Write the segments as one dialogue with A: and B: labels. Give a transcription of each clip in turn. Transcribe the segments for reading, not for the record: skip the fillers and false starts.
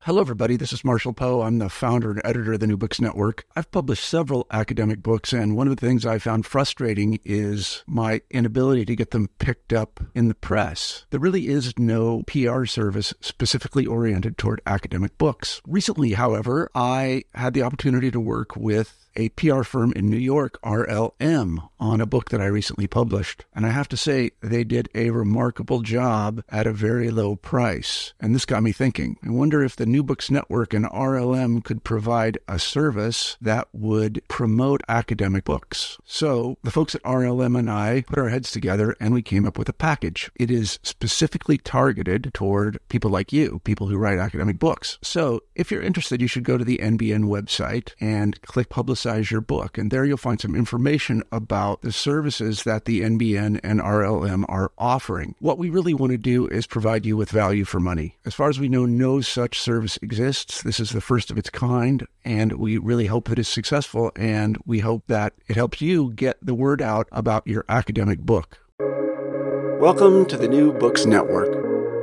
A: Hello, everybody. This is Marshall Poe. I'm the founder and editor of the New Books Network. I've published several academic books, and one of the things I found frustrating is my inability to get them picked up in the press. There really is no PR service specifically oriented toward academic books. Recently, however, I had the opportunity to work with a PR firm in New York, RLM, on a book that I recently published. And I have to say, they did a remarkable job at a very low price. And this got me thinking. I wonder if the New Books Network and RLM could provide a service that would promote academic books. So the folks at RLM and I put our heads together and we came up with a package. It is specifically targeted toward people like you, people who write academic books. So if you're interested, you should go to the NBN website and click Publicize Your Book. And there you'll find some information about the services that the NBN and RLM are offering. What we really want to do is provide you with value for money. As far as we know, no such service exists. This is the first of its kind, and we really hope that it's successful, and we hope that it helps you get the word out about your academic book. Welcome to the New Books Network.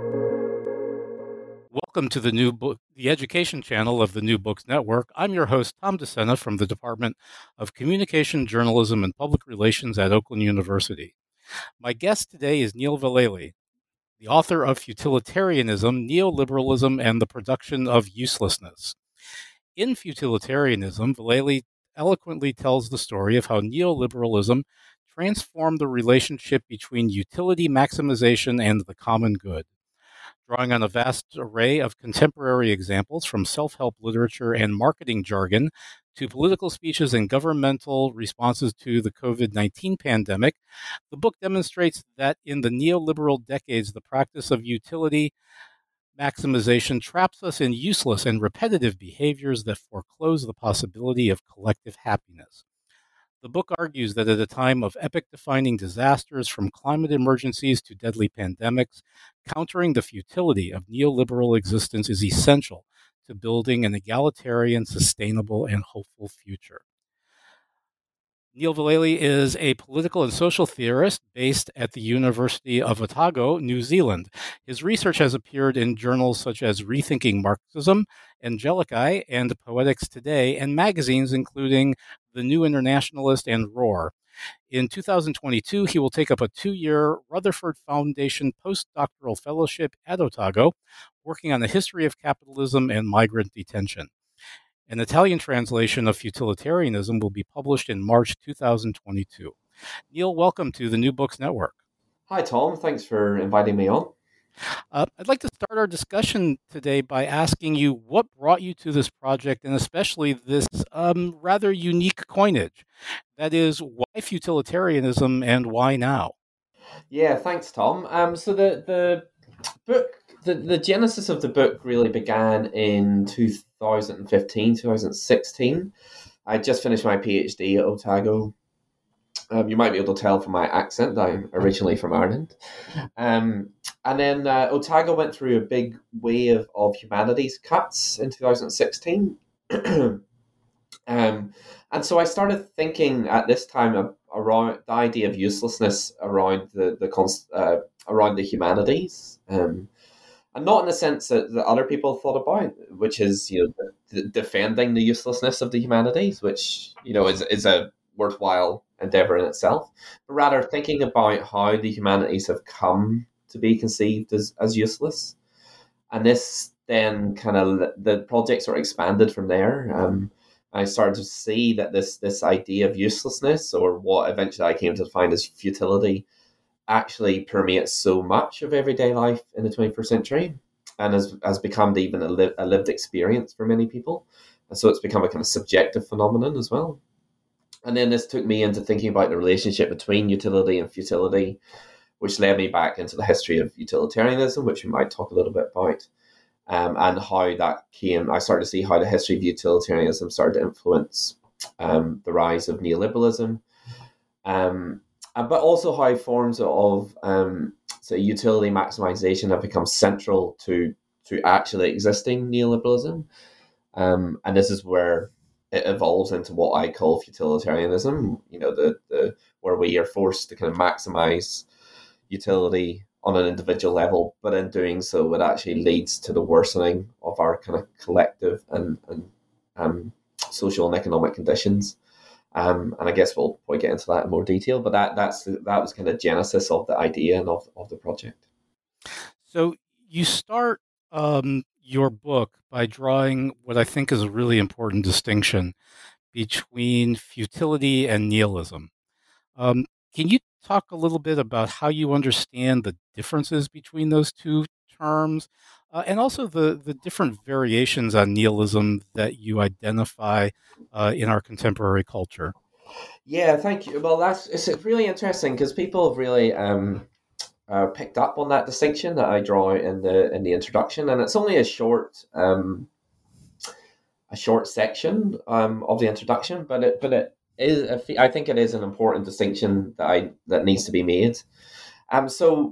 B: Welcome to the education channel of the New Books Network. I'm your host, Tom DeSena from the Department of Communication, Journalism, and Public Relations at Oakland University. My guest today is Neil Vallely, the author of Futilitarianism, Neoliberalism, and the Production of Uselessness. In Futilitarianism, Vallely eloquently tells the story of how neoliberalism transformed the relationship between utility maximization and the common good. Drawing on a vast array of contemporary examples from self-help literature and marketing jargon to political speeches and governmental responses to the COVID-19 pandemic, the book demonstrates that in the neoliberal decades, the practice of utility maximization traps us in useless and repetitive behaviors that foreclose the possibility of collective happiness. The book argues that at a time of epoch-defining disasters from climate emergencies to deadly pandemics, countering the futility of neoliberal existence is essential to building an egalitarian, sustainable, and hopeful future. Neil Vallely is a political and social theorist based at the University of Otago, New Zealand. His research has appeared in journals such as Rethinking Marxism, Angelicae, and Poetics Today, and magazines including The New Internationalist and Roar. In 2022, he will take up a 2-year Rutherford Foundation postdoctoral fellowship at Otago, working on the history of capitalism and migrant detention. An Italian translation of Futilitarianism will be published in March 2022. Neil, welcome to the New Books Network.
C: Hi, Tom. Thanks for inviting me on.
B: I'd like to start our discussion today by asking you what brought you to this project, and especially this rather unique coinage. That is, why futilitarianism and why now?
C: Yeah, thanks, Tom. So the book, the genesis of the book really began in 2015, 2016. I just finished my PhD at Otago. You might be able to tell from my accent that I'm originally from Ireland. And then Otago went through a big wave of humanities cuts in 2016. And so I started thinking at this time around the idea of uselessness around around the humanities, and not in the sense that other people thought about, which is defending the uselessness of the humanities, which is a worthwhile endeavor in itself, but rather thinking about how the humanities have come to be conceived as useless, and this then the project sort of expanded from there. I started to see that this idea of uselessness, or what eventually I came to find as futility, actually permeates so much of everyday life in the 21st century, and has become even a lived experience for many people. And so it's become a kind of subjective phenomenon as well. And then this took me into thinking about the relationship between utility and futility, which led me back into the history of utilitarianism, which we might talk a little bit about. And how that came, I started to see how the history of utilitarianism started to influence the rise of neoliberalism, but also how forms of utility maximization have become central to actually existing neoliberalism. And this is where it evolves into what I call futilitarianism, where we are forced to kind of maximize utility on an individual level, but in doing so, it actually leads to the worsening of our kind of collective and social and economic conditions. And I guess we'll probably get into that in more detail, but that was kind of genesis of the idea and of the project.
B: So you start your book by drawing what I think is a really important distinction between futility and nihilism. Can you talk a little bit about how you understand the differences between those two terms, and also the different variations on nihilism that you identify in our contemporary culture?
C: Yeah, thank you. Well, it's really interesting because people have really picked up on that distinction that I draw in the introduction, and it's only a short section of the introduction, but it is, I think it is an important distinction that needs to be made. So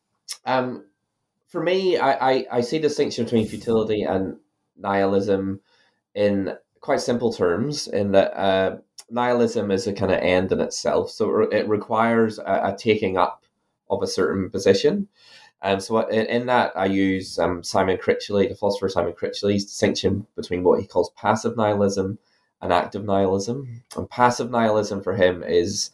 C: for me, I see the distinction between futility and nihilism in quite simple terms, in that nihilism is a kind of end in itself, so it requires a taking up of a certain position. And so in that, I use Simon Critchley, the philosopher Simon Critchley's distinction between what he calls passive nihilism and active nihilism. And passive nihilism for him is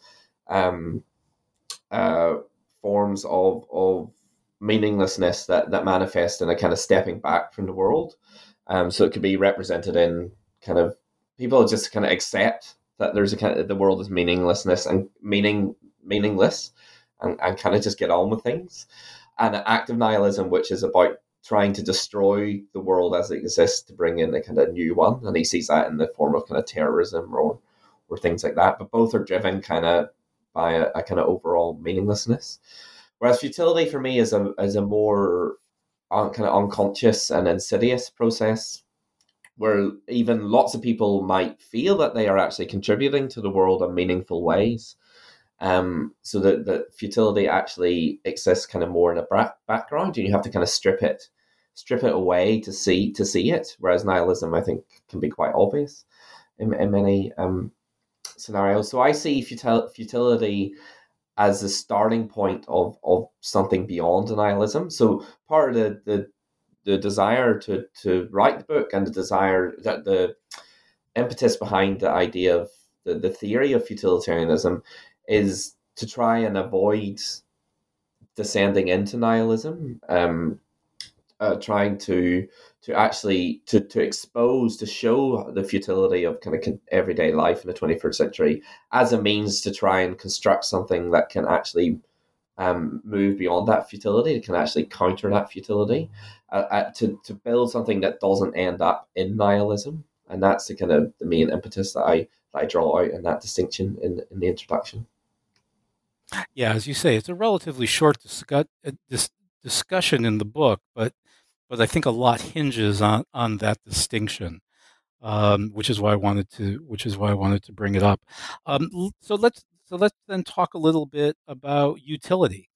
C: forms of meaninglessness that manifest in a kind of stepping back from the world. So it could be represented in kind of people just kind of accept that there's a kind of, the world is meaninglessness and meaningless, and kind of just get on with things. And active nihilism, which is about trying to destroy the world as it exists to bring in a kind of new one. And he sees that in the form of kind of terrorism or things like that. But both are driven kind of by a kind of overall meaninglessness. Whereas futility for me is a more kind of unconscious and insidious process, where even lots of people might feel that they are actually contributing to the world in meaningful ways. So that futility actually exists kind of more in a background, and you have to kind of strip it away to see it. Whereas nihilism, I think, can be quite obvious in many scenarios. So I see futility as the starting point of something beyond nihilism. So part of the desire to write the book, and the desire, that the impetus behind the idea of the theory of futilitarianism, is to try and avoid descending into nihilism, trying to actually to expose, to show the futility of kind of everyday life in the 21st century as a means to try and construct something that can actually move beyond that futility, that can actually counter that futility, to build something that doesn't end up in nihilism. And that's the kind of the main impetus that I draw out in that distinction in the introduction.
B: Yeah, as you say, it's a relatively short discussion in the book, but I think a lot hinges on that distinction, which is why I wanted to bring it up. So let's then talk a little bit about utility.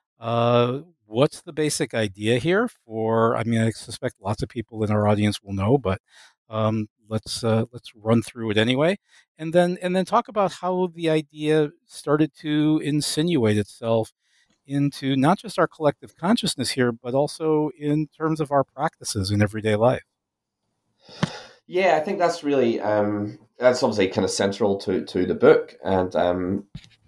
B: What's the basic idea here for? I mean, I suspect lots of people in our audience will know, but let's run through it anyway, and then talk about how the idea started to insinuate itself into not just our collective consciousness here, but also in terms of our practices in everyday life.
C: Yeah, I think that's really that's obviously kind of central to the book, and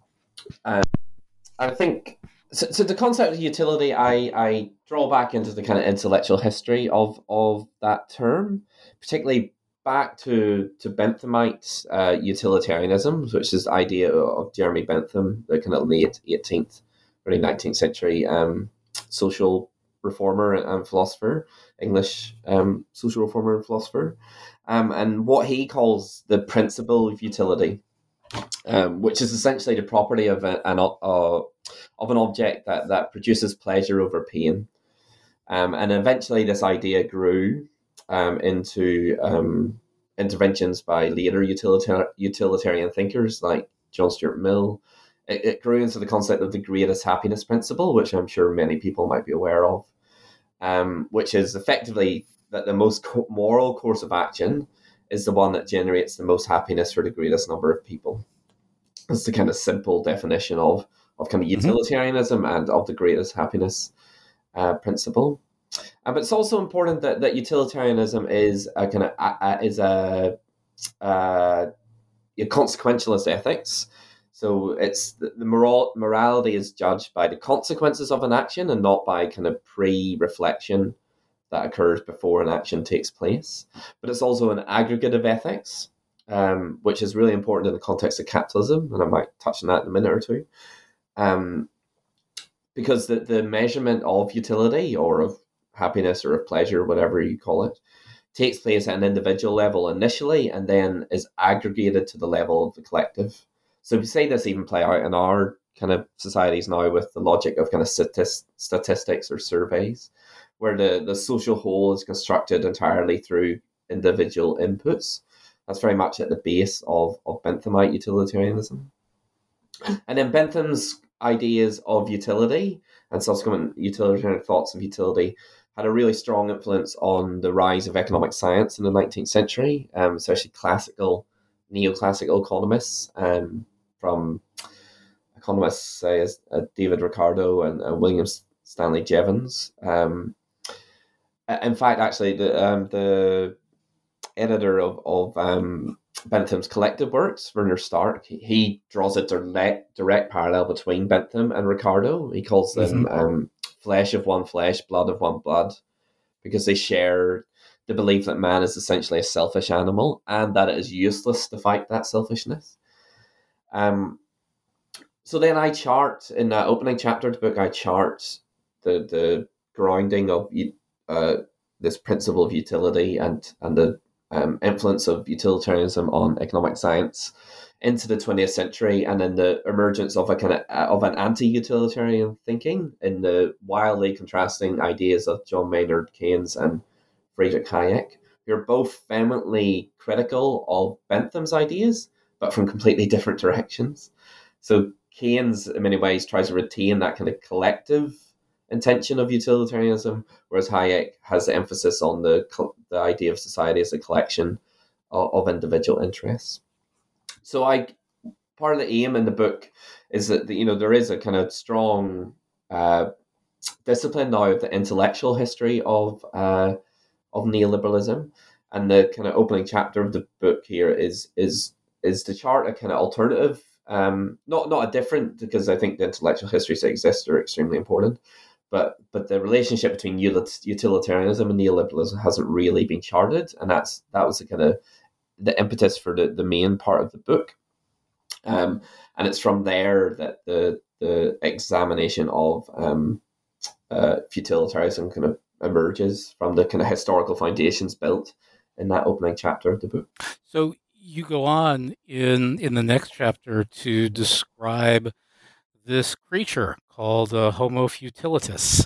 C: I think so. The concept of utility, I draw back into the kind of intellectual history of that term, particularly back to Benthamite utilitarianism, which is the idea of Jeremy Bentham, the kind of late 18th, early 19th century social reformer and philosopher, English social reformer and philosopher, and what he calls the principle of utility, which is essentially the property of an object that produces pleasure over pain. And eventually this idea grew into interventions by later utilitarian thinkers like John Stuart Mill. It grew into the concept of the greatest happiness principle, which I'm sure many people might be aware of, which is effectively that the most moral course of action is the one that generates the most happiness for the greatest number of people. That's the kind of simple definition of kind of utilitarianism and of the greatest happiness principle. But it's also important that utilitarianism is a kind of is a consequentialist ethics. So it's the morality is judged by the consequences of an action and not by kind of pre-reflection that occurs before an action takes place. But it's also an aggregative ethics, which is really important in the context of capitalism, and I might touch on that in a minute or two. Because the measurement of utility or of happiness or of pleasure, whatever you call it, takes place at an individual level initially and then is aggregated to the level of the collective. So we say this even play out in our kind of societies now with the logic of kind of statistics or surveys, where the social whole is constructed entirely through individual inputs. That's very much at the base of Benthamite utilitarianism. And then Bentham's ideas of utility and subsequent utilitarian thoughts of utility had a really strong influence on the rise of economic science in the 19th century, especially neoclassical economists, from economists say as David Ricardo and William Stanley Jevons. In fact, actually, the editor of Bentham's collected works, Werner Stark, he draws a direct parallel between Bentham and Ricardo. He calls them flesh of one flesh, blood of one blood, because they share the belief that man is essentially a selfish animal and that it is useless to fight that selfishness. So then I chart, in that opening chapter of the book, I chart the grounding of this principle of utility and the influence of utilitarianism on economic science into the 20th century, and then the emergence of an anti-utilitarian thinking in the wildly contrasting ideas of John Maynard Keynes and Friedrich Hayek, who are both vehemently critical of Bentham's ideas, but from completely different directions. So Keynes, in many ways, tries to retain that kind of collective intention of utilitarianism, whereas Hayek has the emphasis on the idea of society as a collection of individual interests. So part of the aim in the book is that there is a kind of strong discipline now of the intellectual history of neoliberalism, and the kind of opening chapter of the book here is to chart a kind of alternative, not a different, because I think the intellectual histories that exist are extremely important, but the relationship between utilitarianism and neoliberalism hasn't really been charted, and that was the kind of the impetus for the main part of the book, and it's from there that the examination of utilitarianism kind of emerges from the kind of historical foundations built in that opening chapter of the book.
B: So you go on in the next chapter to describe this creature called Homo futilitas.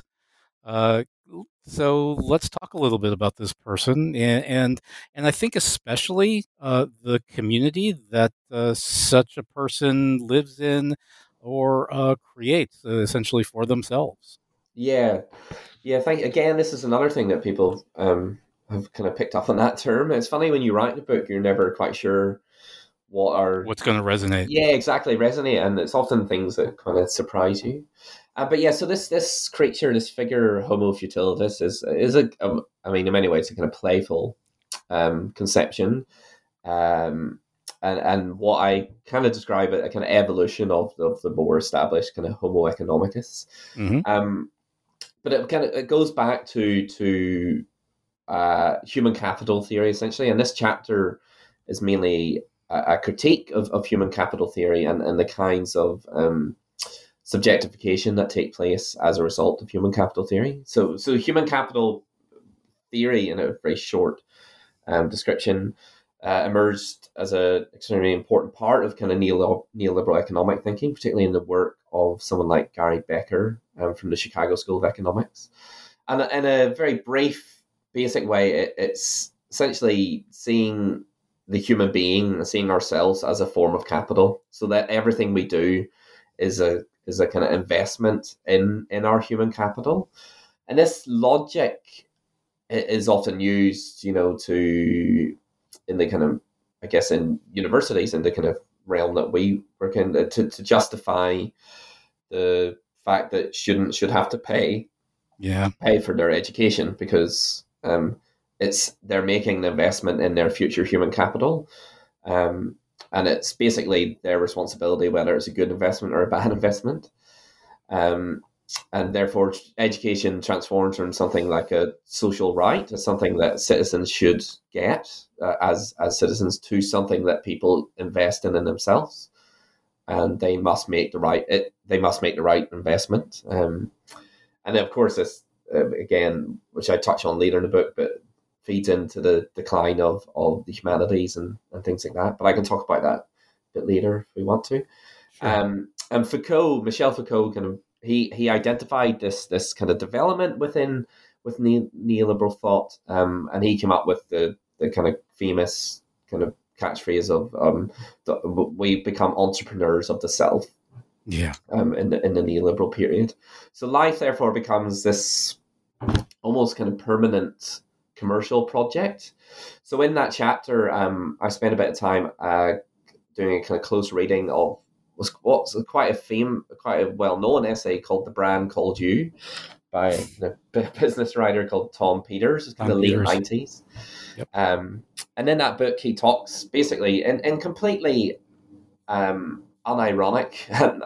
B: So let's talk a little bit about this person, and I think especially the community that such a person lives in or creates essentially for themselves.
C: Yeah. Again, this is another thing that people have kind of picked up on that term. It's funny, when you write the book, you're never quite sure what's going to resonate. Yeah, exactly, resonate, and it's often things that kind of surprise you. But yeah, so this creature, this figure, Homo futilitas, is in many ways, a kind of playful conception, and what I kind of describe it a kind of evolution of the more established kind of Homo economicus. Mm-hmm. But it goes back to human capital theory, essentially, and this chapter is mainly a critique of human capital theory and the kinds of subjectification that take place as a result of human capital theory. So human capital theory, in a very short description, emerged as an extremely important part of kind of neoliberal economic thinking, particularly in the work of someone like Gary Becker from the Chicago School of Economics. And in a very brief, basic way, it's essentially seeing the human being, seeing ourselves as a form of capital, so that everything we do is a kind of investment in our human capital. And this logic is often used, in the kind of, I guess, in universities, in the kind of realm that we work in, to justify the fact that students should have to pay for their education because they're making an investment in their future human capital. And it's basically their responsibility whether it's a good investment or a bad investment. And therefore, education transforms from something like a social right to something that citizens should get as citizens to something that people invest in themselves, and they must make the right investment. And of course, this again, which I touch on later in the book, but feeds into the decline of the humanities and things like that. But I can talk about that a bit later if we want to. Sure. And Foucault, Michel Foucault, kind of he identified this kind of development with neoliberal thought, and he came up with the kind of famous kind of catchphrase of we become entrepreneurs of the self.
B: Yeah.
C: In the neoliberal period, so life therefore becomes this almost kind of permanent commercial project. So in that chapter, I spent a bit of time doing a kind of close reading of what's quite a well-known essay called "The Brand Called You" by a business writer called Tom Peters in the late 90s.
B: Yep.
C: And in that book, he talks basically in completely unironic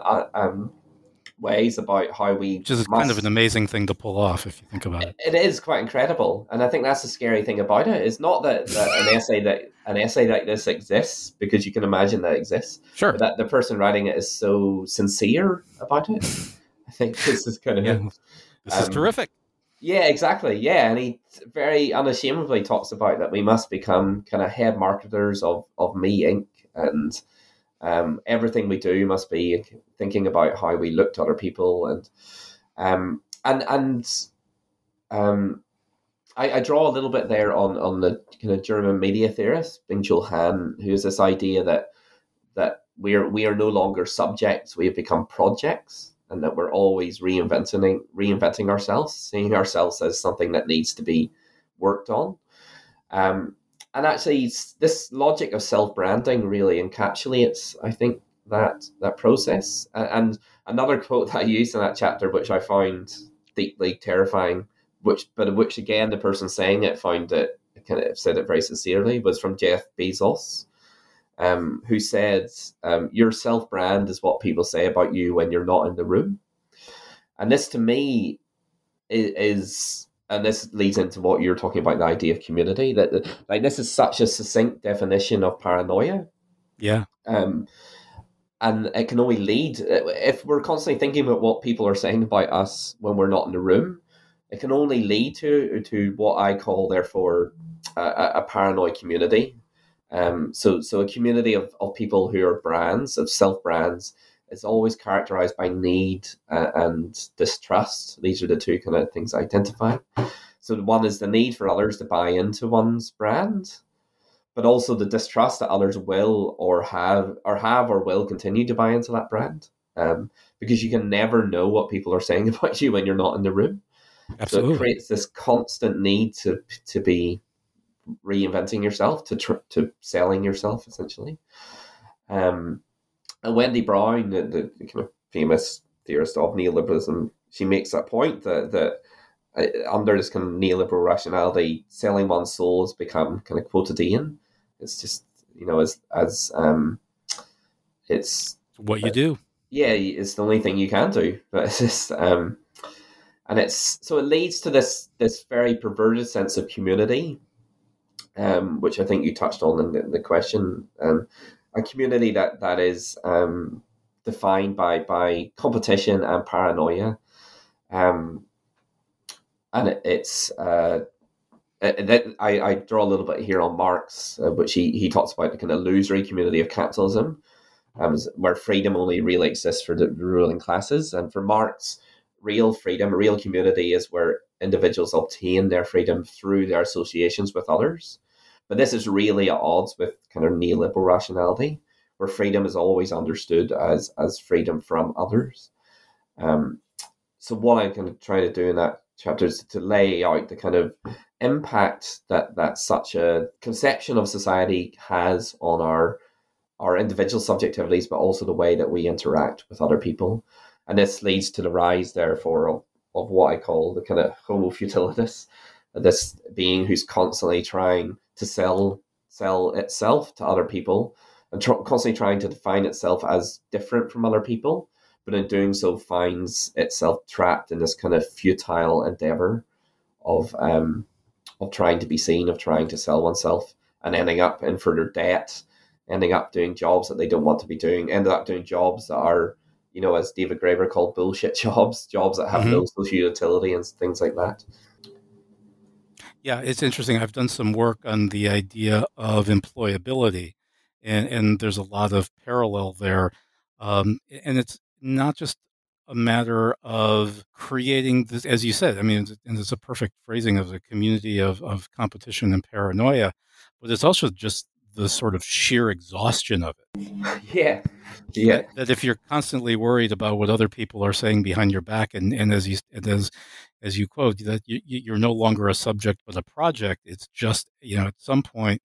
C: ways about how we...
B: Which is kind of an amazing thing to pull off if you think about it.
C: It is quite incredible. And I think that's the scary thing about it. It's not that an essay like this exists, because you can imagine that it exists.
B: Sure.
C: But that the person writing it is so sincere about it. I think this is kind of...
B: This is terrific.
C: Yeah, exactly. Yeah, and he very unashamedly talks about that we must become kind of head marketers of Me Inc. And everything we do must be thinking about how we look to other people, and I draw a little bit there on the kind of German media theorist Byung-Chul Han, who has this idea that we are no longer subjects, we have become projects, and that we're always reinventing ourselves, seeing ourselves as something that needs to be worked on. And actually, this logic of self-branding really encapsulates, I think, that process. And another quote that I used in that chapter, which I found deeply terrifying, which again, the person saying it kind of said it very sincerely, was from Jeff Bezos, who said, "Your self-brand is what people say about you when you're not in the room." And this, to me, is and this leads into what you're talking about, the idea of community, that like this is such a succinct definition of paranoia.
B: Yeah.
C: And it can only lead, if we're constantly thinking about what people are saying about us when we're not in the room, it can only lead to what I call, therefore, a paranoid community. So a community of people who are brands, of self-brands, is always characterized by need and distrust. These are the two kind of things I identify. So one is the need for others to buy into one's brand, but also the distrust that others will or have or will continue to buy into that brand. Because you can never know what people are saying about you when you're not in the room.
B: Absolutely.
C: So it creates this constant need to be reinventing yourself, to selling yourself, essentially. And Wendy Brown, the kind of famous theorist of neoliberalism, she makes that point that under this kind of neoliberal rationality, selling one's soul has become kind of quotidian. It's just, as it's
B: what you do.
C: Yeah, it's the only thing you can do. But it's just, and so it leads to this very perverted sense of community, which I think you touched on in the question. A community that is defined by competition and paranoia, and it's I draw a little bit here on Marx, which he talks about the kind of illusory community of capitalism, where freedom only really exists for the ruling classes. And for Marx, real freedom, real community, is where individuals obtain their freedom through their associations with others. But this is really at odds with kind of neoliberal rationality, where freedom is always understood as freedom from others. So what I'm kind of trying to do in that chapter is to lay out the kind of impact that such a conception of society has on our individual subjectivities, but also the way that we interact with other people. And this leads to the rise, therefore, of what I call the kind of homo futilitas, this being who's constantly trying to sell itself to other people and constantly trying to define itself as different from other people, but in doing so finds itself trapped in this kind of futile endeavor of trying to be seen, of trying to sell oneself, and ending up in further debt, ending up doing jobs that they don't want to be doing, ended up doing jobs that are, as David Graeber called, bullshit jobs that have no social utility and things like that.
B: Yeah, it's interesting. I've done some work on the idea of employability, and there's a lot of parallel there. And it's not just a matter of creating this, as you said, I mean, and it's a perfect phrasing of the community of competition and paranoia, but it's also just the sort of sheer exhaustion of it.
C: Yeah.
B: That if you're constantly worried about what other people are saying behind your back, and as you quote, that you're no longer a subject but a project, it's just, at some point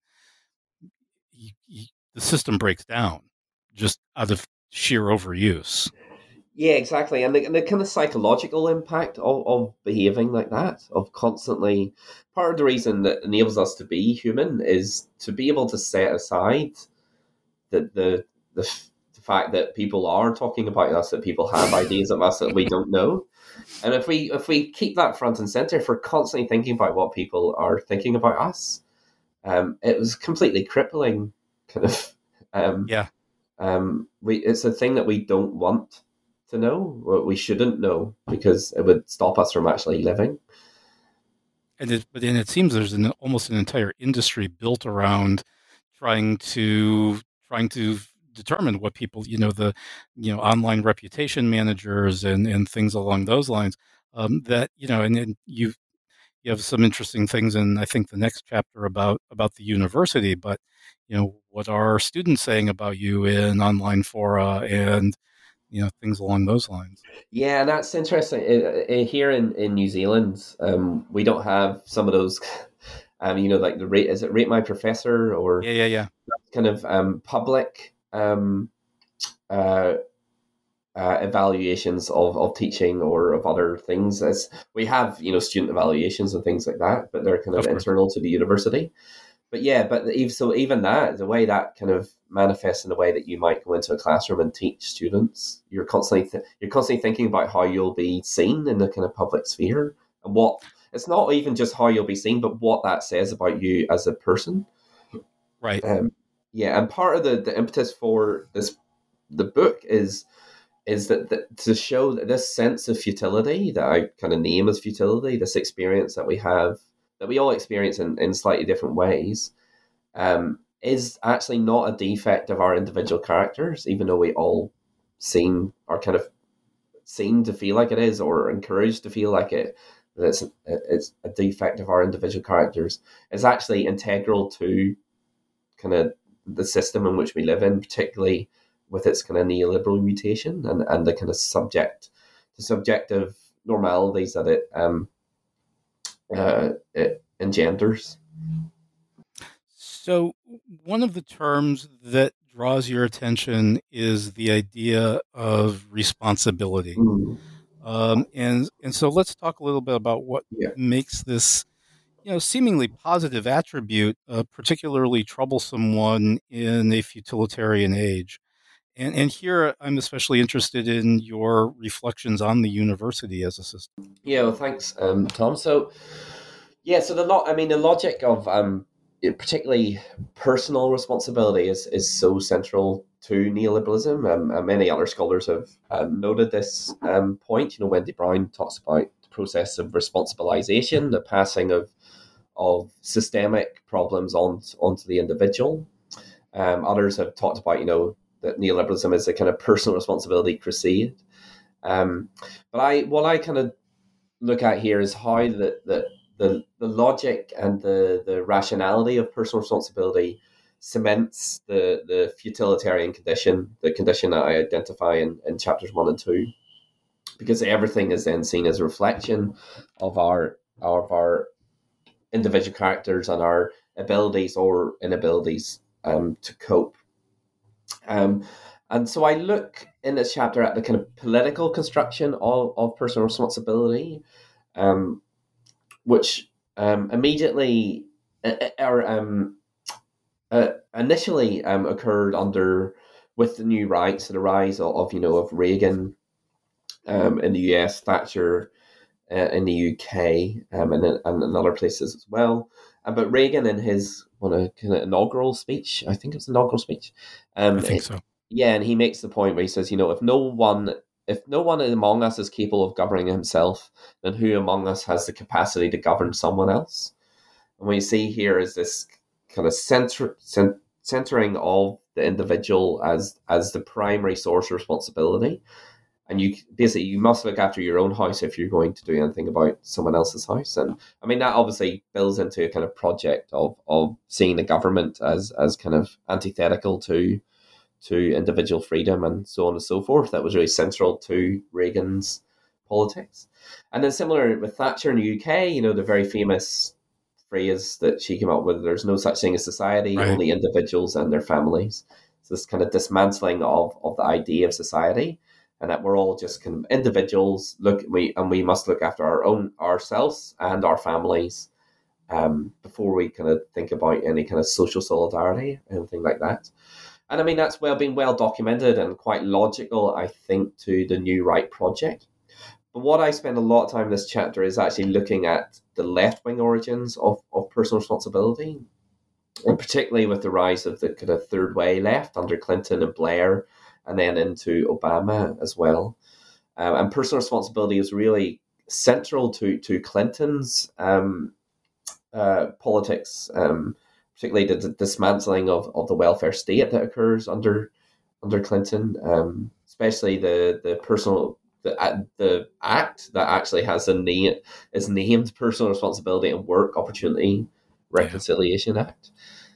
B: the system breaks down just out of sheer overuse.
C: Yeah, exactly. And the kind of psychological impact of behaving like that, of constantly, part of the reason that enables us to be human is to be able to set aside the fact that people are talking about us, that people have ideas of us that we don't know. And if we keep that front and center, if we're constantly thinking about what people are thinking about us, it was completely crippling, kind of. It's a thing that we don't want to know, or we shouldn't know, because it would stop us from actually living.
B: But then it seems there's almost an entire industry built around trying to determine what people, the online reputation managers and things along those lines. That and then you have some interesting things in, I think, the next chapter about the university. But what are students saying about you in online fora and things along those lines?
C: Yeah, and that's interesting. Here in New Zealand, we don't have some of those. Like the rate, is it Rate My Professor, or
B: yeah,
C: kind of public evaluations of teaching or of other things. As we have, student evaluations and things like that, but they're kind of internal to the university. But even that, the way that kind of manifests in the way that you might go into a classroom and teach students, you're constantly thinking about how you'll be seen in the kind of public sphere, and what it's not even just how you'll be seen, but what that says about you as a person.
B: Right.
C: And part of the impetus for the book is that to show that this sense of futility that I kind of name as futility, this experience that we have, that we all experience in slightly different ways, is actually not a defect of our individual characters, even though we all seem to feel like it is, or encouraged to feel like it's a defect of our individual characters. It's actually integral to kind of the system in which we live in, particularly with its kind of neoliberal mutation and the kind of subjective normalities that it engenders.
B: So one of the terms that draws your attention is the idea of responsibility. And so let's talk a little bit about what makes this, seemingly positive attribute a particularly troublesome one in a futilitarian age. And here I'm especially interested in your reflections on the university as a system.
C: Yeah, well, thanks, Tom. So, the logic of particularly personal responsibility is so central to neoliberalism. Many other scholars have noted this point. Wendy Brown talks about the process of responsibilization, the passing of systemic problems onto the individual. Others have talked about, that neoliberalism is a kind of personal responsibility crusade. But what I kind of look at here is how the logic and the rationality of personal responsibility cements the futilitarian condition, the condition that I identify in chapters 1 and 2, because everything is then seen as a reflection of our individual characters and our abilities or inabilities to cope. And And so I look in this chapter at the kind of political construction of personal responsibility, which immediately or initially occurred with the new right, so the rise of Reagan in the US, Thatcher in the UK, and in other places as well. But Reagan, in his kind of inaugural speech, I think it was inaugural speech.
B: I think so.
C: Yeah, and he makes the point where he says, if no one among us is capable of governing himself, then who among us has the capacity to govern someone else? And what you see here is this kind of centering of the individual as the primary source of responsibility. And you must look after your own house if you're going to do anything about someone else's house. And I mean, that obviously builds into a kind of project of seeing the government as kind of antithetical to individual freedom and so on and so forth. That was really central to Reagan's politics. And then similar with Thatcher in the UK, the very famous phrase that she came up with, there's no such thing as society,
B: Right.
C: only individuals and their families. So this kind of dismantling of the idea of society, and that we're all just kind of individuals. We must look after ourselves and our families before we kind of think about any kind of social solidarity, anything like that. And I mean, that's been well documented and quite logical, I think, to the New Right project. But what I spend a lot of time in this chapter is actually looking at the left-wing origins of personal responsibility, and particularly with the rise of the kind of third way left under Clinton and Blair, and then into Obama as well. And personal responsibility is really central to Clinton's politics, particularly the dismantling of the welfare state that occurs under Clinton, especially the act that actually has is named Personal Responsibility and Work Opportunity Reconciliation Act.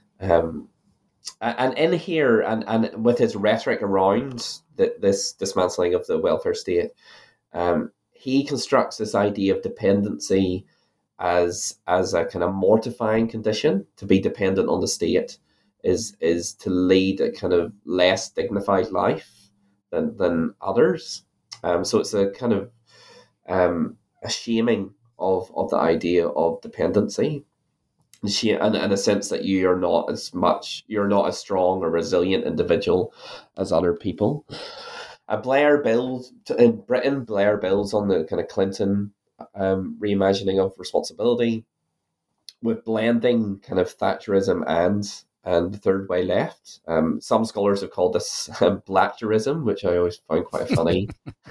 C: And in here, and with his rhetoric around this dismantling of the welfare state, he constructs this idea of dependency as a kind of mortifying condition. To be dependent on the state is to lead a kind of less dignified life than others. So it's a kind of a shaming of the idea of dependency. And in a sense that you're not as strong or resilient individual as other people. Blair builds on the kind of Clinton reimagining of responsibility with blending kind of Thatcherism and the third way left. Some scholars have called this Blackterism, which I always find quite a funny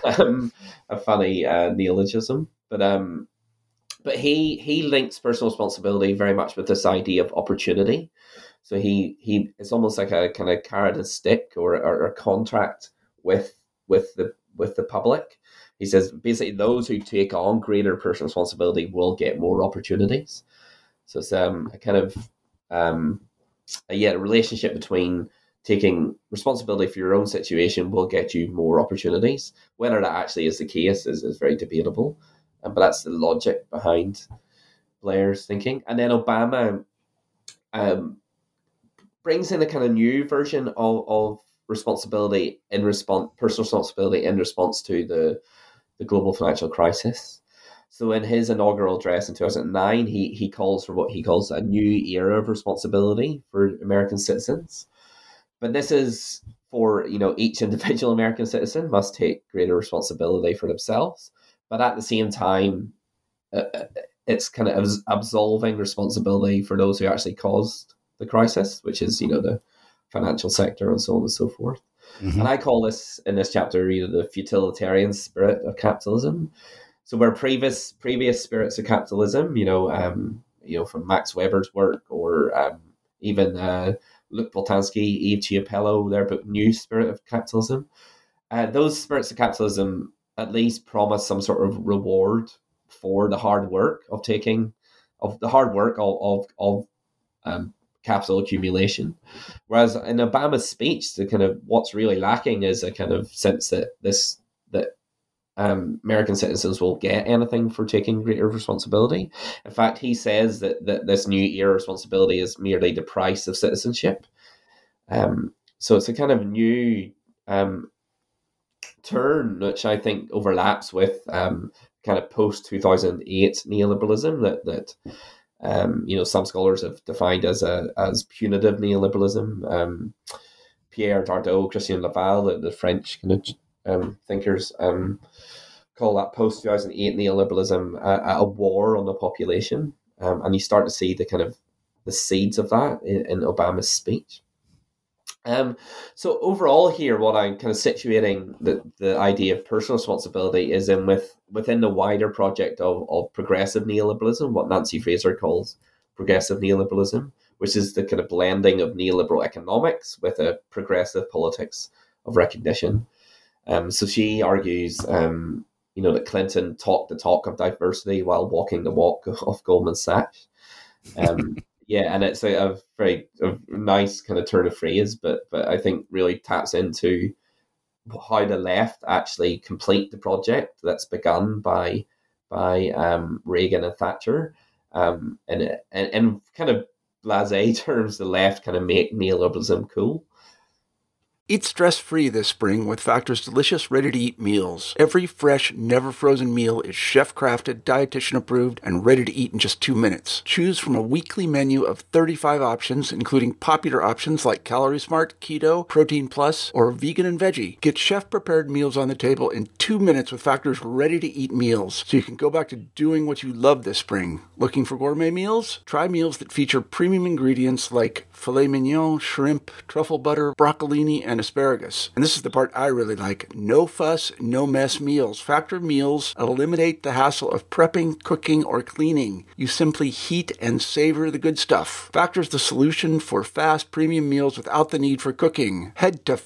C: neologism. But he links personal responsibility very much with this idea of opportunity. So it's almost like a kind of carrot and stick or a contract with the public. He says basically those who take on greater personal responsibility will get more opportunities. So it's a kind of a relationship between taking responsibility for your own situation will get you more opportunities. Whether that actually is the case is very debatable. But that's the logic behind Blair's thinking. And then Obama brings in a kind of new version of responsibility personal responsibility in response to the global financial crisis. So in his inaugural address in 2009, he calls for what he calls a new era of responsibility for American citizens. But this is for, each individual American citizen must take greater responsibility for themselves. But at the same time, it's kind of absolving responsibility for those who actually caused the crisis, which is, the financial sector and so on and so forth. Mm-hmm. And I call this, in this chapter, the futilitarian spirit of capitalism. So where previous spirits of capitalism, from Max Weber's work or even Luc Boltanski, Eve Chiapello, their book New Spirit of Capitalism, those spirits of capitalism at least promise some sort of reward for the hard work of capital accumulation. Whereas in Obama's speech, the kind of what's really lacking is a kind of sense that American citizens will get anything for taking greater responsibility. In fact, he says that this new era of responsibility is merely the price of citizenship. So it's a kind of new turn, which I think overlaps with kind of post 2008 neoliberalism that some scholars have defined as punitive neoliberalism. Pierre Dardot, Christian Laval, the French kind of thinkers, call that post 2008 neoliberalism a war on the population, and you start to see the seeds of that in Obama's speech. So overall here, what I'm kind of situating the idea of personal responsibility is within the wider project of progressive neoliberalism, what Nancy Fraser calls progressive neoliberalism, which is the kind of blending of neoliberal economics with a progressive politics of recognition. So she argues, that Clinton talked the talk of diversity while walking the walk of Goldman Sachs. Yeah, and it's a very nice kind of turn of phrase, but I think really taps into how the left actually complete the project that's begun by Reagan and Thatcher. And in kind of blasé terms, the left kind of make neoliberalism cool.
A: Eat stress-free this spring with Factor's delicious, ready-to-eat meals. Every fresh, never-frozen meal is chef-crafted, dietitian-approved, and ready to eat in just 2 minutes. Choose from a weekly menu of 35 options, including popular options like Calorie Smart, Keto, Protein Plus, or Vegan and Veggie. Get chef-prepared meals on the table in 2 minutes with Factor's ready-to-eat meals, so you can go back to doing what you love this spring. Looking for gourmet meals? Try meals that feature premium ingredients like filet mignon, shrimp, truffle butter, broccolini, and asparagus. And this is the part I really like. No fuss, no mess meals. Factor meals eliminate the hassle of prepping, cooking, or cleaning. You simply heat and savor the good stuff. Factor's the solution for fast premium meals without the need for cooking. Head to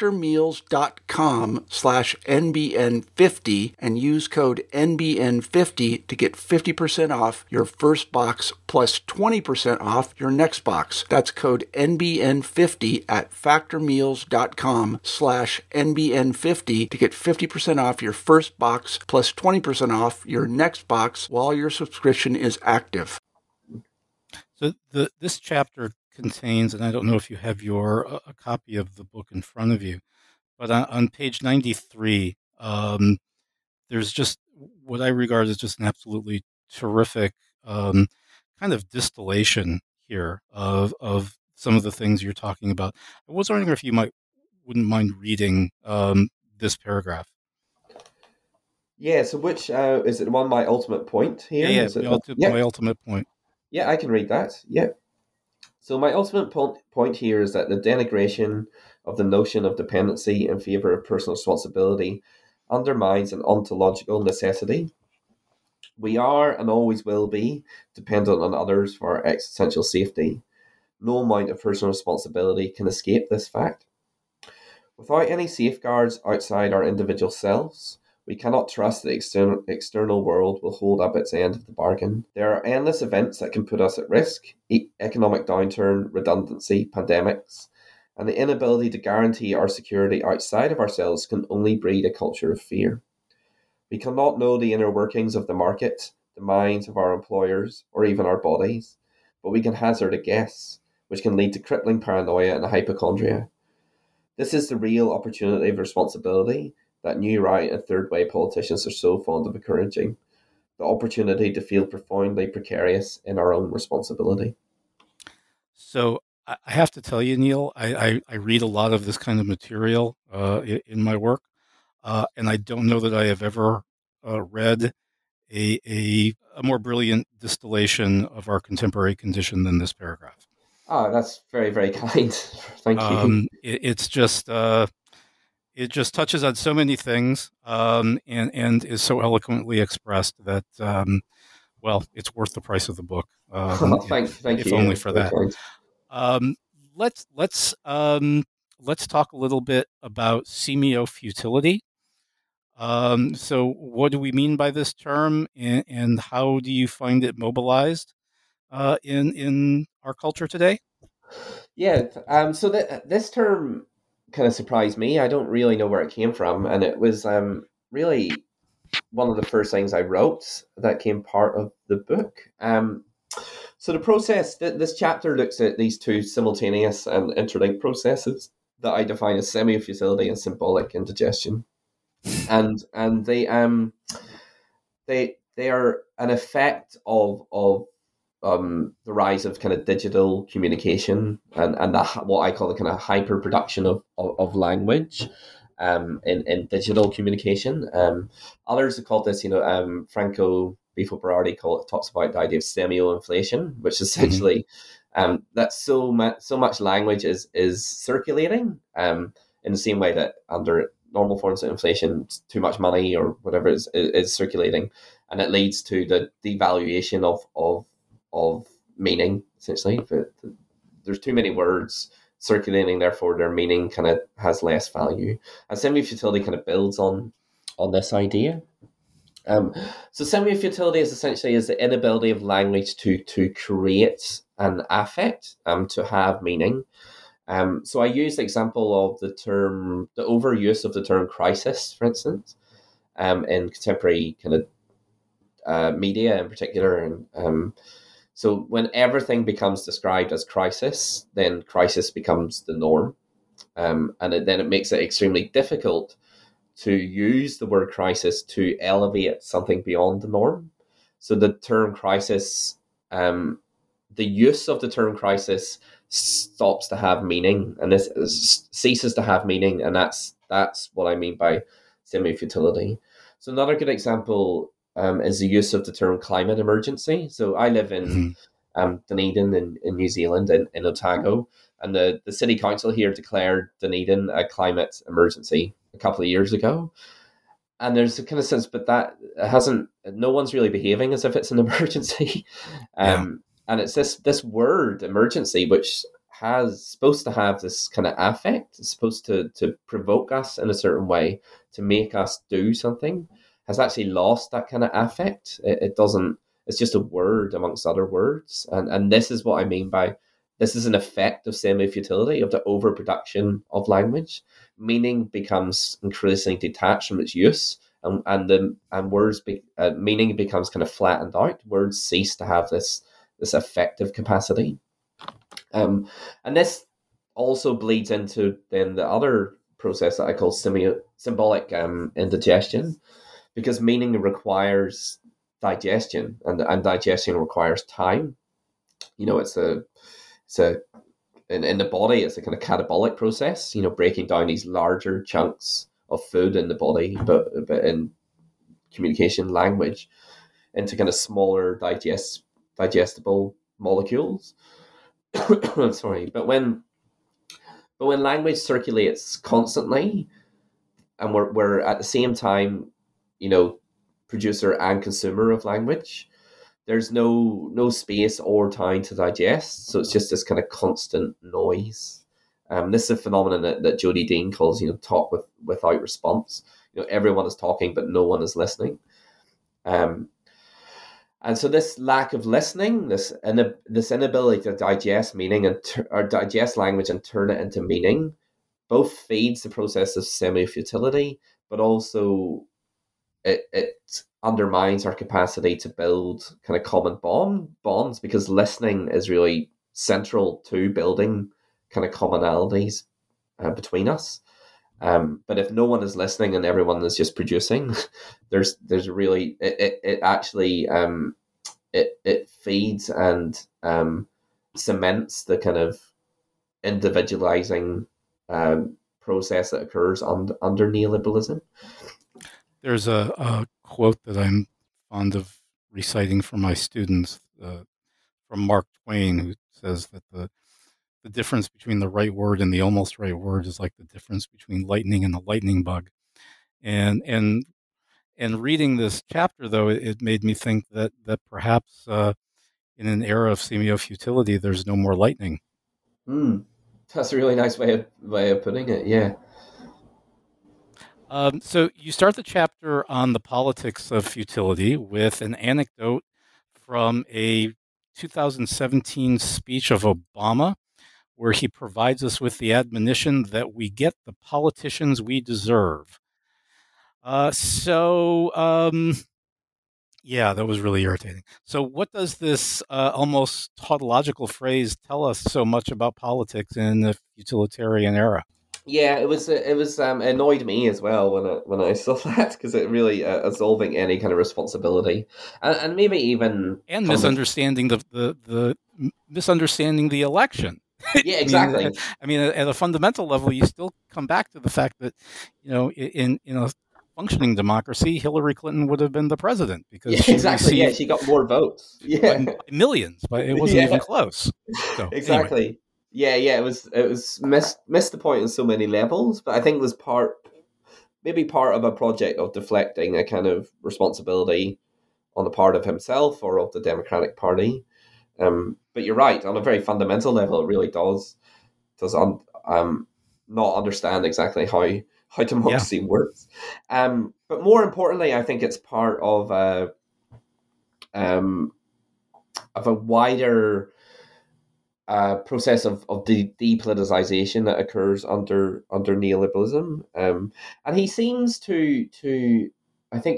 A: factormeals.com/NBN50 and use code NBN50 to get 50% off your first box plus 20% off your next box. That's code NBN50 at factormeals.com/NBN50 to get 50% off your first box plus 20% off your next box while your subscription is active.
B: So this chapter contains, and I don't know if you have a copy of the book in front of you, but on page 93, there's just what I regard as just an absolutely terrific kind of distillation here of some of the things you're talking about. I was wondering if you wouldn't mind reading this paragraph.
C: Yeah, so which is it the one, my ultimate point here?
B: Yeah, my ultimate point.
C: Yeah, I can read that. Yeah. So my ultimate point here is that the denigration of the notion of dependency in favor of personal responsibility undermines an ontological necessity. We are and always will be dependent on others for our existential safety. No amount of personal responsibility can escape this fact. Without any safeguards outside our individual selves, we cannot trust the external world will hold up its end of the bargain. There are endless events that can put us at risk: economic downturn, redundancy, pandemics, and the inability to guarantee our security outside of ourselves can only breed a culture of fear. We cannot know the inner workings of the market, the minds of our employers, or even our bodies, but we can hazard a guess, which can lead to crippling paranoia and hypochondria. This is the real opportunity of responsibility that new right and third way politicians are so fond of encouraging. The opportunity to feel profoundly precarious in our own responsibility.
B: So I have to tell you, Neil, I read a lot of this kind of material in my work, and I don't know that I have ever read a more brilliant distillation of our contemporary condition than this paragraph.
C: Oh, that's very, very kind. Thank you.
B: It's just it just touches on so many things, and is so eloquently expressed that it's worth the price of the book.
C: Thank
B: if
C: you.
B: only for that. Let's talk a little bit about semiofutility. So what do we mean by this term, and how do you find it mobilized in our culture today?
C: Yeah. So this term kind of surprised me. I don't really know where it came from, and it was really one of the first things I wrote that came part of the book. So the process, this chapter looks at these two simultaneous and interlinked processes that I define as semi-futility and symbolic indigestion, and they are an effect of the rise of kind of digital communication and what I call the kind of hyper production of language in digital communication. Others have called this, Franco Bifo Berardi talks about the idea of semioinflation, which essentially that so much language is circulating in the same way that under normal forms of inflation, too much money or whatever is circulating, and it leads to the devaluation of meaning, essentially. There's too many words circulating, therefore their meaning kind of has less value. And semi-futility kind of builds on this idea. So semi-futility is essentially the inability of language to create an affect, to have meaning. So I use the example of the overuse of the term crisis, for instance, in contemporary kind of media in particular. And so when everything becomes described as crisis, then crisis becomes the norm. And then it makes it extremely difficult to use the word crisis to elevate something beyond the norm. So the term crisis, the use of the term crisis stops to have meaning, and this ceases to have meaning, and that's what I mean by semi-futility. So another good example is the use of the term climate emergency. So I live in Dunedin in New Zealand, in Otago, and the city council here declared Dunedin a climate emergency a couple of years ago. And there's a kind of sense, but that no one's really behaving as if it's an emergency. And it's this word emergency, which supposed to have this kind of affect. It's supposed to provoke us in a certain way, to make us do something, has actually lost that kind of affect. It doesn't. It's just a word amongst other words, and this is what I mean by this is an effect of semi-futility, of the overproduction of language. Meaning becomes increasingly detached from its use, and words meaning becomes kind of flattened out. Words cease to have this affective capacity, and this also bleeds into then the other process that I call symbolic indigestion, because meaning requires digestion, and digestion requires time. It's a in the body, it's a kind of catabolic process, breaking down these larger chunks of food in the body, but in communication language, into kind of smaller digestible molecules. Sorry, but when language circulates constantly, and we're at the same time, producer and consumer of language, there's no space or time to digest, so it's just this kind of constant noise. This is a phenomenon that Jody Dean calls, talk without response. Everyone is talking, but no one is listening. And so this lack of listening, this inability to digest meaning or digest language and turn it into meaning, both feeds the process of semi-futility, but also it undermines our capacity to build kind of common bonds, because listening is really central to building kind of commonalities between us. But if no one is listening and everyone is just producing, there's really it actually it feeds and cements the kind of individualizing process that occurs under neoliberalism.
B: There's a quote that I'm fond of reciting for my students from Mark Twain, who says that the difference between the right word and the almost right word is like the difference between lightning and the lightning bug. And reading this chapter, though, it made me think that perhaps in an era of semiofutility, there's no more lightning.
C: That's a really nice way of putting it. Yeah.
B: So you start the chapter on the politics of futility with an anecdote from a 2017 speech of Obama, where he provides us with the admonition that we get the politicians we deserve. Yeah, that was really irritating. So what does this almost tautological phrase tell us so much about politics in the utilitarian era?
C: Yeah, it annoyed me as well when I saw that, because it really absolving any kind of responsibility, and maybe even
B: And
C: kind of
B: misunderstanding the misunderstanding the election.
C: yeah,
B: I mean,
C: exactly.
B: at a fundamental level, you still come back to the fact that, in a functioning democracy, Hillary Clinton would have been the president because
C: Yeah,
B: she
C: exactly. Yeah,
B: received
C: she got more votes.
B: by
C: Yeah,
B: millions, but it wasn't even
C: yeah,
B: close. So anyway,
C: exactly. Yeah, yeah. It was missed the point on so many levels, but I think it was maybe part of a project of deflecting a kind of responsibility on the part of himself or of the Democratic Party. But you're right, on a very fundamental level, it really does not understand exactly how
B: yeah,
C: democracy works. But more importantly, I think it's part um, of a wider process of depoliticization that occurs under neoliberalism. And he seems to I think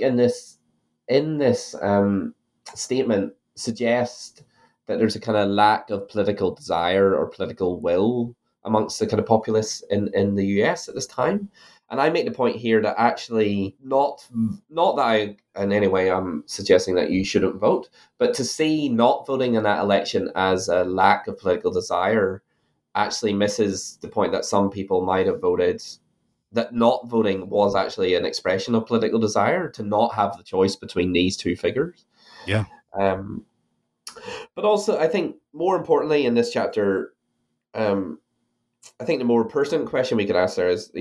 C: in this statement suggest that there's a kind of lack of political desire or political will amongst the kind of populace in the US at this time. And I make the point here that actually not that I in any way I'm suggesting that you shouldn't vote, but to see not voting in that election as a lack of political desire actually misses the point that some people might have voted, that not voting was actually an expression of political desire to not have the choice between these two figures.
B: yeah,
C: Um, but also, I think more importantly in this chapter, um, I think the more pertinent question we could ask there is,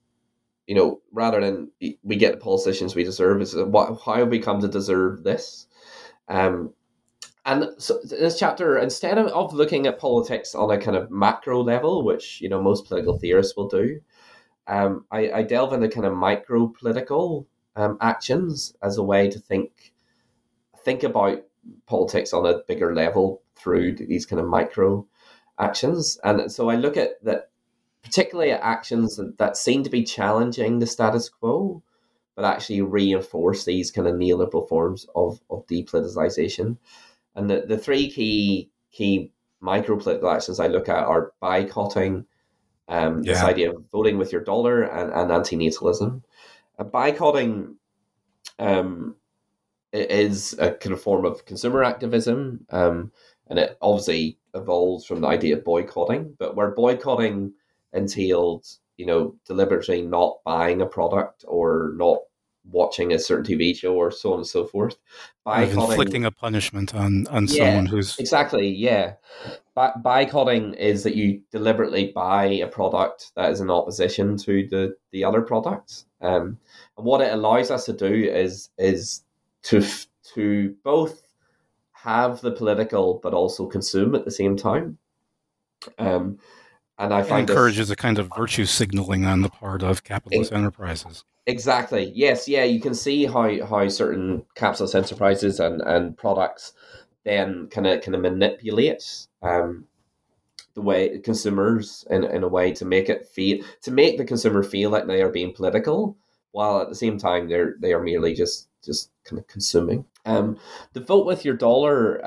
C: rather than we get the politicians we deserve, is how have we come to deserve this? Um, And so this chapter, instead of looking at politics on a kind of macro level, which most political theorists will do, I delve into kind of micro political actions as a way to think about politics on a bigger level through these kind of micro actions. And so I look at that, particularly at actions that seem to be challenging the status quo, but actually reinforce these kind of neoliberal forms of depoliticization. And the three key micro political actions I look at are boycotting, this
B: yeah.
C: idea of voting with your dollar, and anti-natalism. Boycotting um, is a kind of form of consumer activism, and it obviously evolves from the idea of boycotting. But where boycotting entailed, deliberately not buying a product or not watching a certain TV show or so on and so forth,
B: Kind of
C: boycotting.
B: inflicting a punishment on
C: Yeah,
B: someone who's
C: exactly. Yeah. Boycotting is that you deliberately buy a product that is in opposition to the other product. And what it allows us to do is to to both have the political but also consume at the same time. Um, and I
B: and
C: find this
B: encourages a kind of virtue signaling on the part of capitalist
C: e-
B: enterprises.
C: exactly. Yes, yeah. You can see how certain capitalist enterprises and products then kind of manipulate the way consumers in a way to make the consumer feel like they are being political, while at the same time they are merely just kind of consuming. The vote with your dollar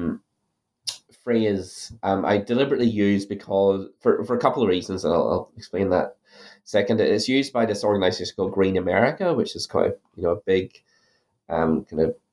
C: phrase I deliberately use because for a couple of reasons, and I'll explain that second. It's used by this organization called Green America, which is quite a big kind of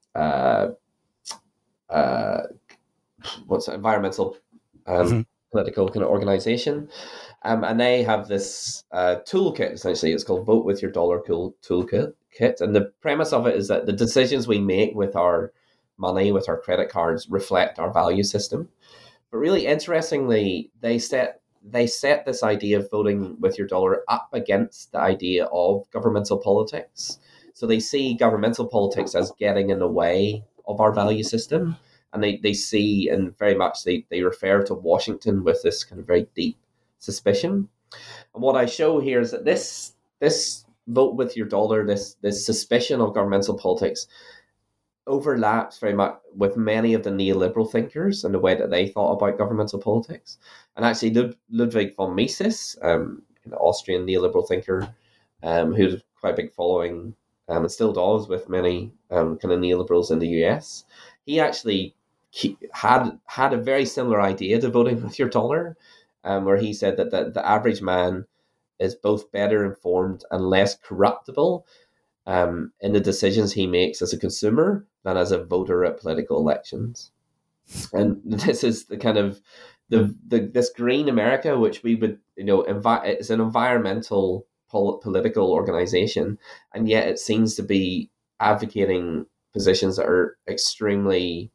C: uh, what's it, environmental
B: Mm-hmm.
C: political kind of organization. And they have this toolkit, essentially. It's called Vote with Your Dollar Toolkit. And the premise of it is that the decisions we make with our money, with our credit cards, reflect our value system. But really interestingly, they set this idea of voting with your dollar up against the idea of governmental politics. So they see governmental politics as getting in the way of our value system. And they see, and very much they refer to Washington with this kind of very deep suspicion. And what I show here is that this vote with your dollar, this suspicion of governmental politics, overlaps very much with many of the neoliberal thinkers and the way that they thought about governmental politics. And actually, Ludwig von Mises, an Austrian neoliberal thinker, who had quite a big following, and still does with many kind of neoliberals in the US, he actually had a very similar idea to voting with your dollar, where he said that the average man is both better informed and less corruptible in the decisions he makes as a consumer than as a voter at political elections. And this is the kind of this green America, which we would, it's an environmental political organization, and yet it seems to be advocating positions that are extremely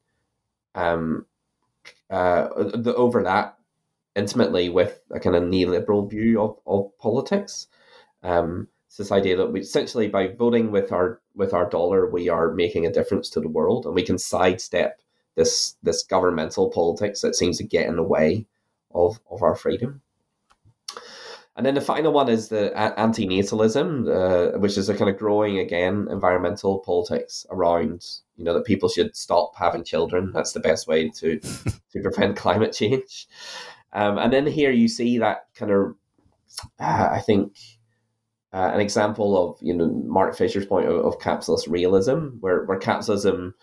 C: that overlap intimately with a kind of neoliberal view of politics. It's this idea that we essentially, by voting with our dollar, we are making a difference to the world, and we can sidestep this governmental politics that seems to get in the way of our freedom. And then the final one is the anti-natalism, which is a kind of growing, again, environmental politics around, that people should stop having children. That's the best way to prevent climate change. And then here you see that kind of, I think, an example of, Mark Fisher's point of capitalist realism, where capitalism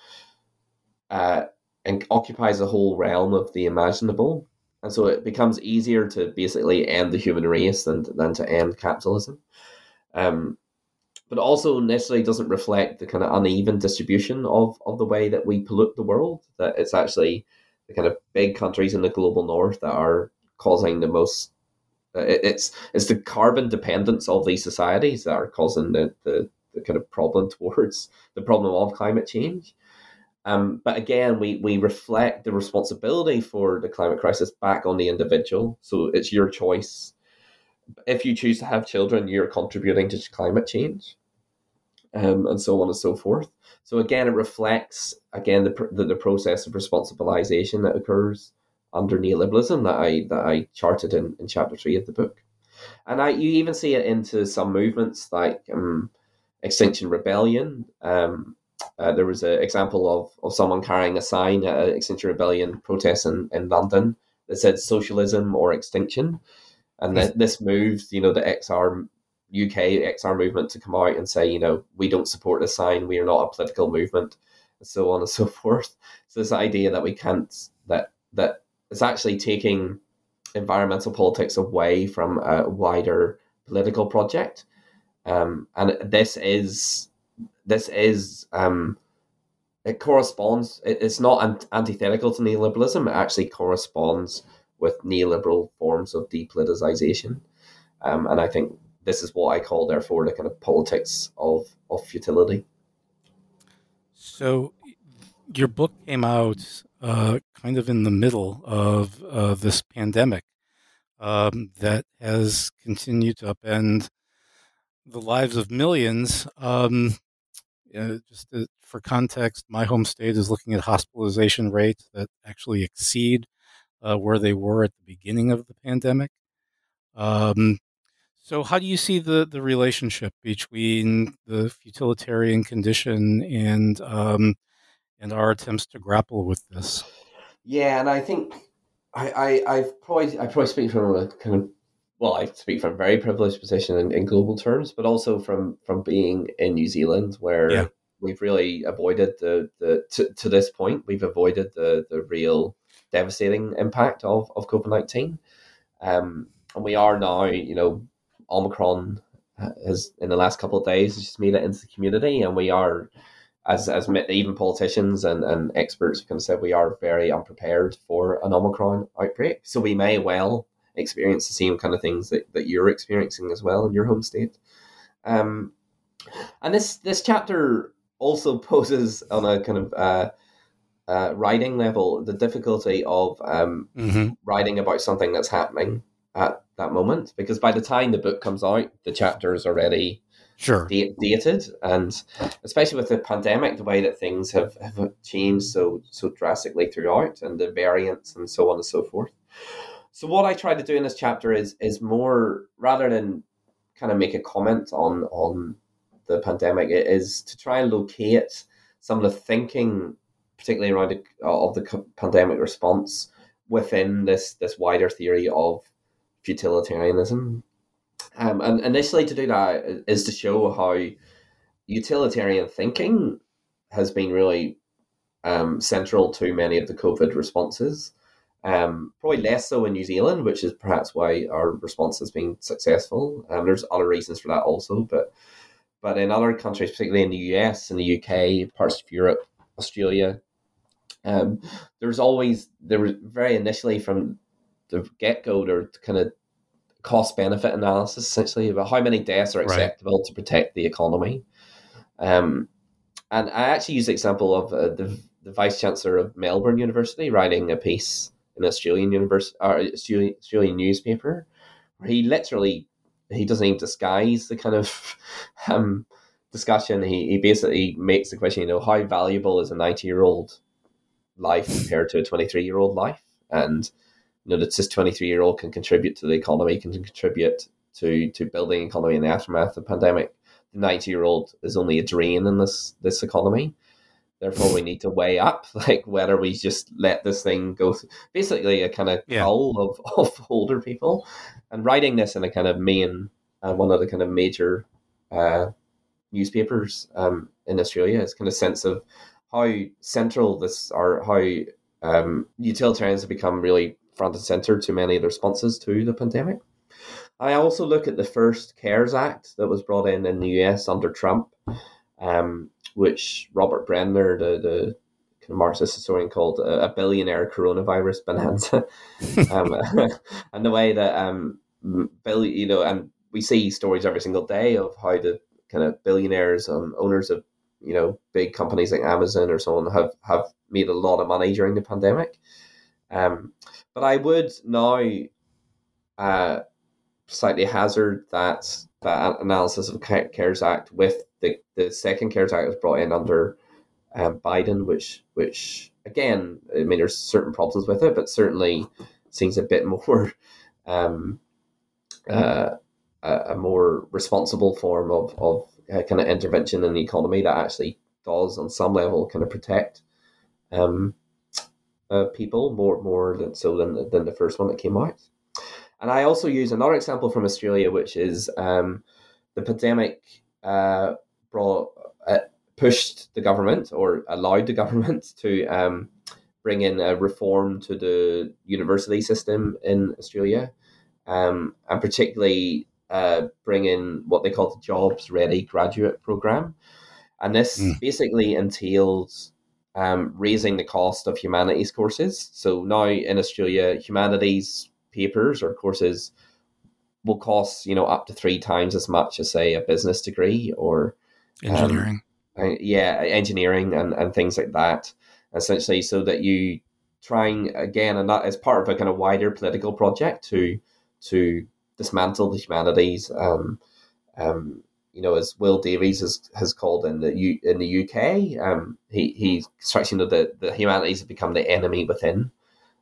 C: occupies the whole realm of the imaginable. And so it becomes easier to basically end the human race than to end capitalism. But also necessarily doesn't reflect the kind of uneven distribution of the way that we pollute the world, that it's actually the kind of big countries in the global north that are causing the most. It's the carbon dependence of these societies that are causing the kind of problem towards the problem of climate change. But again, we reflect the responsibility for the climate crisis back on the individual. So it's your choice. If you choose to have children, you're contributing to climate change, and so on and so forth. So again, it reflects, again, the process of responsibilization that occurs under neoliberalism that I charted in chapter 3 of the book. And you even see it into some movements like Extinction Rebellion. There was an example of someone carrying a sign at an Extinction Rebellion protest in London that said socialism or extinction. And this moved, the UK XR movement to come out and say, we don't support this sign, we are not a political movement, and so on and so forth. So this idea that we can't, that it's actually taking environmental politics away from a wider political project. And this is it corresponds, it's not antithetical to neoliberalism, it actually corresponds with neoliberal forms of depoliticization. And I think this is what I call, therefore, the kind of politics of futility.
B: So your book came out kind of in the middle of this pandemic that has continued to upend the lives of millions. For context, my home state is looking at hospitalization rates that actually exceed where they were at the beginning of the pandemic. So how do you see the relationship between the futilitarian condition and our attempts to grapple with this?
C: Yeah, and I think I probably speak from a kind of, well, I speak from a very privileged position in global terms, but also from being in New Zealand, where we've really avoided to this point, we've avoided the real devastating impact of COVID-19. And we are now, Omicron has, in the last couple of days, just made it into the community, and we are, as even politicians and experts kind of said, we are very unprepared for an Omicron outbreak. So we may well experience the same kind of things that you're experiencing as well in your home state. And this chapter also poses on a kind of writing level the difficulty of writing about something that's happening at that moment, because by the time the book comes out, the chapter is already dated, and especially with the pandemic, the way that things have changed so drastically throughout, and the variants and so on and so forth. So what I try to do in this chapter is more, rather than kind of make a comment on the pandemic, it is to try and locate some of the thinking, particularly around the pandemic response, within this wider theory of futilitarianism. And initially, to do that is to show how utilitarian thinking has been really central to many of the COVID responses. Probably less so in New Zealand, which is perhaps why our response has been successful. There's other reasons for that also, but in other countries, particularly in the US, in the UK, parts of Europe, Australia, there was very initially from the get go, there kind of cost benefit analysis essentially about how many deaths are acceptable to protect the economy. And I actually use the example of the Vice Chancellor of Melbourne University writing a piece in Australian Australian newspaper, where he doesn't even disguise the kind of discussion. He basically makes the question, how valuable is a 90-year-old life compared to a 23-year-old life? And that this 23-year-old can contribute to the economy, can contribute to building economy in the aftermath of the pandemic. The 90-year-old is only a drain in this economy. Therefore, we need to weigh up whether we just let this thing go. Basically, a kind of cull of older people. And writing this in a kind of one of the kind of major newspapers in Australia, is kind of sense of how central this, or how utilitarians have become really front and center to many of the responses to the pandemic. I also look at the first CARES Act that was brought in the US under Trump, which Robert Brenner, the kind of Marxist historian, called a billionaire coronavirus bonanza. And the way that and we see stories every single day of how the kind of billionaires, owners of big companies like Amazon or so on, have made a lot of money during the pandemic. But I would now slightly hazard that analysis of the CARES Act with the second CARES Act was brought in under Biden, which again, I mean, there's certain problems with it, but certainly seems a bit more a more responsible form of kind of intervention in the economy that actually does, on some level, kind of protect people more than the first one that came out. And I also use another example from Australia, which is the pandemic pushed the government, or allowed the government, to bring in a reform to the university system in Australia, and particularly bring in what they call the Jobs Ready Graduate Program. And this basically entails raising the cost of humanities courses. So now in Australia, humanities papers or courses will cost up to 3 times as much as, say, a business degree or
B: engineering.
C: Engineering and things like that, essentially, so that you trying again, and that as part of a kind of wider political project to dismantle the humanities. As Will Davies has called in the UK, he's stretching the humanities have become the enemy within.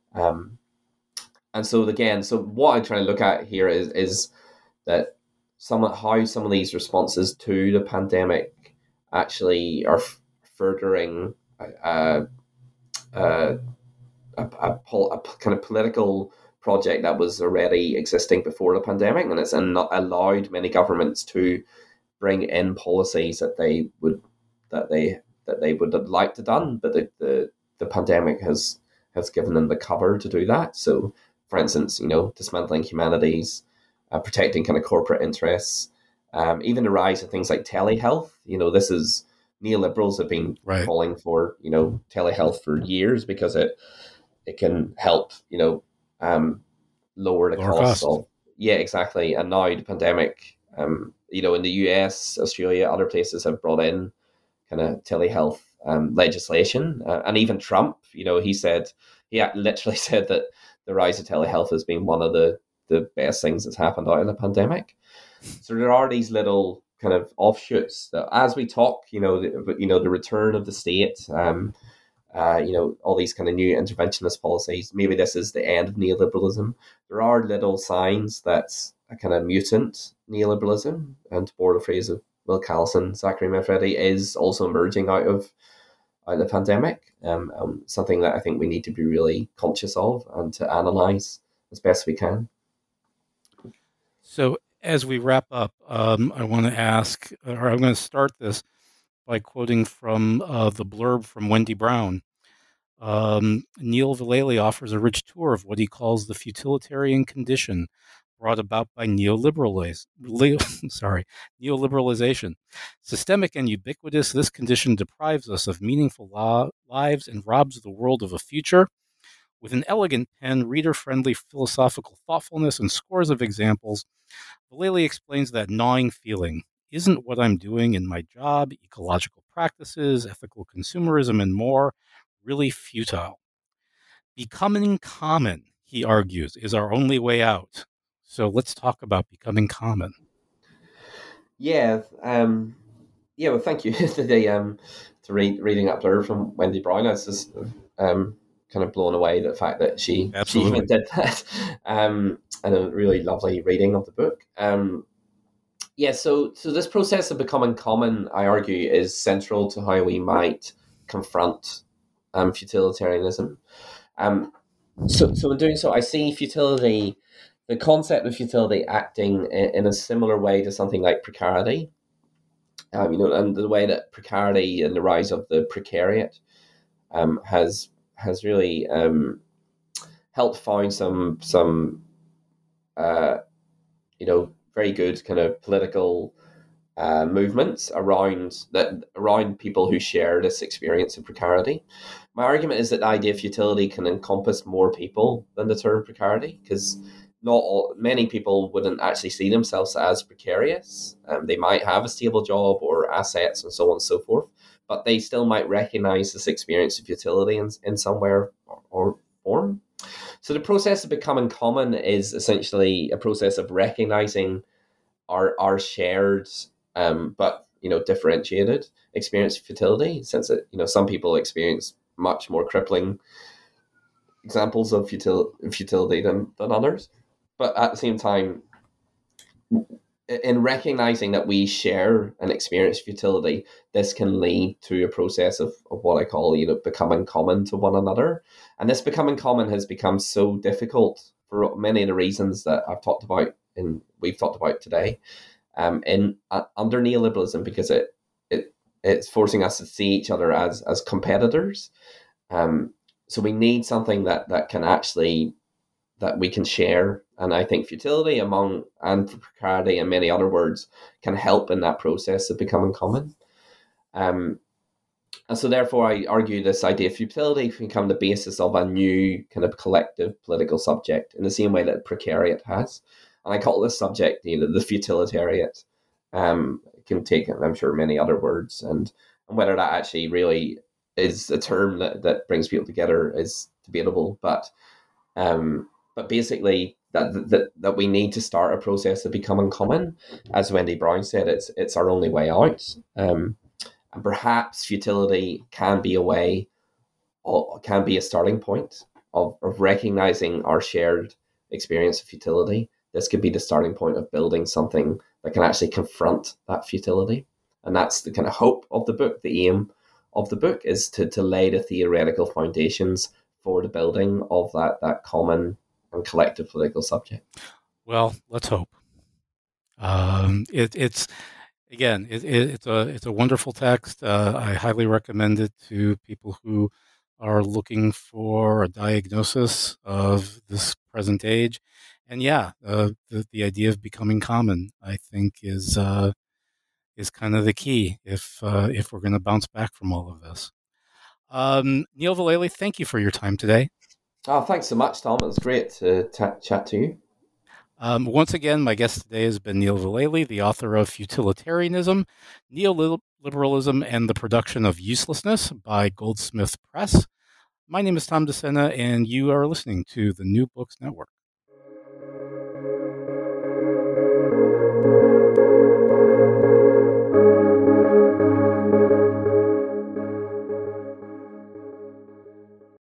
C: And so again, what I'm trying to look at here is that how some of these responses to the pandemic actually are furthering a kind of political project that was already existing before the pandemic, and it's allowed many governments to bring in policies that they would have liked to done, but the pandemic has given them the cover to do that. So, for instance, dismantling humanities, protecting kind of corporate interests, even the rise of things like telehealth. This is neoliberals have been calling for telehealth for years because it can help lower the cost of exactly. And now the pandemic, in the US, Australia, other places have brought in kind of telehealth legislation, and even Trump, he literally said that the rise of telehealth has been one of the best things that's happened out of the pandemic. So there are these little kind of offshoots that, as we talk, the return of the state, all these kind of new interventionist policies. Maybe this is the end of neoliberalism. There are little signs that's a kind of mutant neoliberalism, and to borrow the phrase of Will Callison, Zachary Manfredi is also emerging out of the pandemic. Something that I think we need to be really conscious of and to analyze as best we can.
B: So as we wrap up, I want to ask, or I'm going to start this by quoting from the blurb from Wendy Brown. Neil Vallely offers a rich tour of what he calls the futilitarian condition brought about by neoliberalization. Systemic and ubiquitous, this condition deprives us of meaningful lives and robs the world of a future. With an elegant pen, reader-friendly philosophical thoughtfulness, and scores of examples, Vallely explains that gnawing feeling isn't what I'm doing in my job, ecological practices, ethical consumerism, and more, really futile. Becoming common, he argues, is our only way out. So let's talk about becoming common.
C: Yeah, well, thank you to reading that blurb from Wendy Brown. I was just kind of blown away at the fact that she even did that, and a really lovely reading of the book. So this process of becoming common, I argue, is central to how we might confront futilitarianism. So in doing so, I see futility, the concept of futility, acting in a similar way to something like precarity. And the way that precarity and the rise of the precariat has really helped find some very good kind of political movements around people who share this experience of precarity. My argument is that the idea of futility can encompass more people than the term precarity, because many people wouldn't actually see themselves as precarious. They might have a stable job or assets and so on and so forth, but they still might recognize this experience of futility in some way or form. So the process of becoming common is essentially a process of recognizing our shared but differentiated experience of futility, since that some people experience much more crippling examples of futility than others. But at the same time, in recognizing that we share an experience of futility, this can lead to a process of what I call becoming common to one another. And this becoming common has become so difficult for many of the reasons that I've talked about and we've talked about today. Under neoliberalism, because it's forcing us to see each other as competitors. So we need something that can actually, that we can share. And I think futility and precarity and many other words can help in that process of becoming common. And so therefore I argue this idea of futility can become the basis of a new kind of collective political subject in the same way that precariat has. And I call this subject, the futilitariat. It can take, I'm sure, many other words, and whether that actually really is a term that brings people together is debatable. But basically, that we need to start a process of becoming common. As Wendy Brown said, it's our only way out. And perhaps futility can be a starting point of recognizing our shared experience of futility. This could be the starting point of building something that can actually confront that futility. And that's the kind of hope of the book. The aim of the book is to lay the theoretical foundations for the building of that common and collective political subject.
B: Well, let's hope. It's a wonderful text. I highly recommend it to people who are looking for a diagnosis of this present age. And the idea of becoming common, I think, is kind of the key if we're going to bounce back from all of this. Neil Vallely, thank you for your time today.
C: Oh, thanks so much, Tom. It was great to chat to you.
B: Once again, my guest today has been Neil Vallely, the author of Futilitarianism, Neoliberalism, and the Production of Uselessness by Goldsmith Press. My name is Tom DeSena, and you are listening to the New Books Network.